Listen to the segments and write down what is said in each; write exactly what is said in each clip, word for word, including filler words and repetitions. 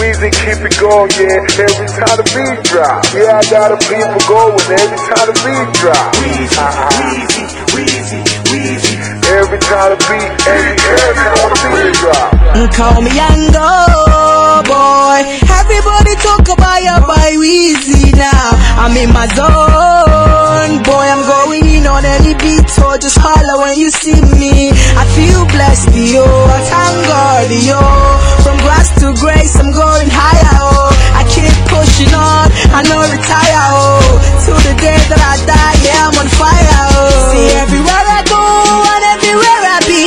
Weezy keep it going, yeah, every time the beat drop. Yeah, I got the people going every time the beat drop. Weezy, uh-huh. Weezy, Weezy, Weezy. Every time the beat, every, every time the beat drop. Call me Yango, boy. Everybody talk about your boy Weezy now. I'm in my zone, boy. I'm going in on any beat, so just holler when you see me. I feel blessed, yo. I thank God, yo. From grass to grace, I'm going higher, oh. I keep pushing on, I no retire, oh. Till the day that I die, yeah, I'm on fire, oh. See, everywhere I go and everywhere I be,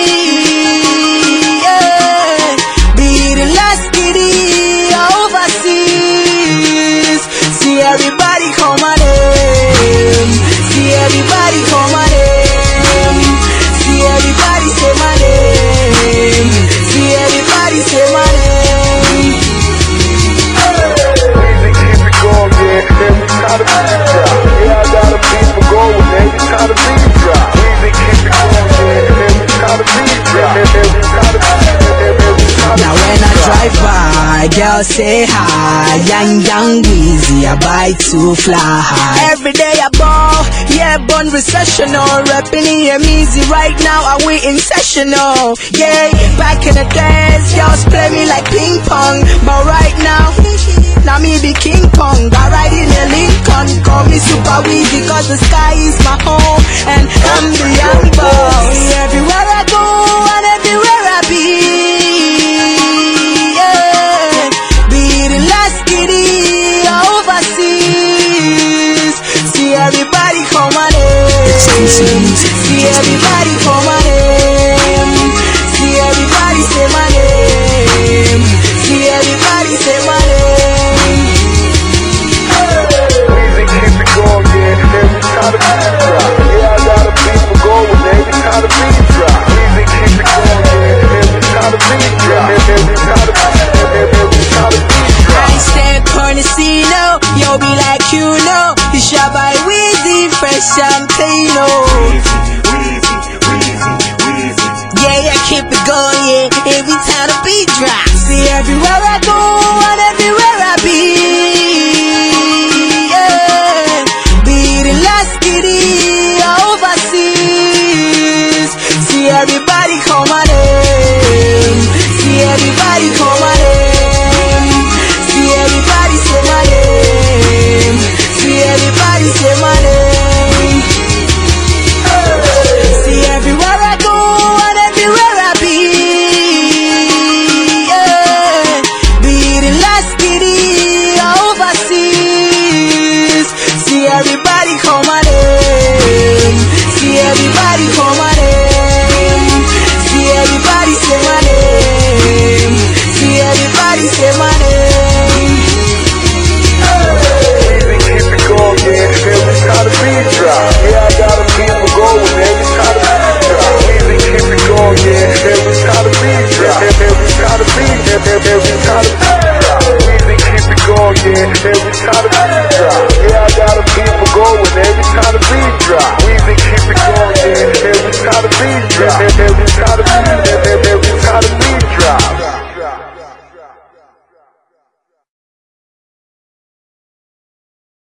yeah. Be it in Las Giddy or overseas. See, everybody call my name. See, everybody call my name. See, everybody say my name. See, everybody say my name. Weezy keep it going, yeah, every time the beat drop. Yeah, I got the people going every time the beat drop. Weezy keep it going, yeah, every time the beat drop. Every time the beat, every time the Now when I drive by, girls say hi. Young, young Weezy, I buy to fly high. Every day I ball, yeah, born recessional. Rapping here easy right now, I we in sessional. Yeah, back in the days, girls play me like ping pong. But right now, now me be King Kong. I ride in a Lincoln, call me Super Weezy, cause the sky is my home. And I'm the young boss. Everywhere I go and everywhere I be, yeah. Be it in Las Giddy or overseas. See, everybody call my name. See, everybody call my name. See, everybody say my name. See, everybody say my name. Weezy keep it going, yeah, every time the beat drop. Yeah, I got the people going every time the beat drop. Weezy keep it going, yeah, every time the beat drop. Every time the beat, every time the beat drop. I step on the scene, oh, yo, be like you know. You shot by Weezy, fresh and clean, oh. Yeah, yeah, keep it going, yeah, every time the beat drops. See, everywhere I go and everywhere I be, yeah. Be it in Las Giddy or overseas. See, everybody call my name. See, everybody call my name. See, everybody say my name. See, everybody say my name. See, everywhere I go and everywhere I be, yeah. Be it in Las Giddy or overseas. See, everybody call my name. See, everybody call my name. See, everybody say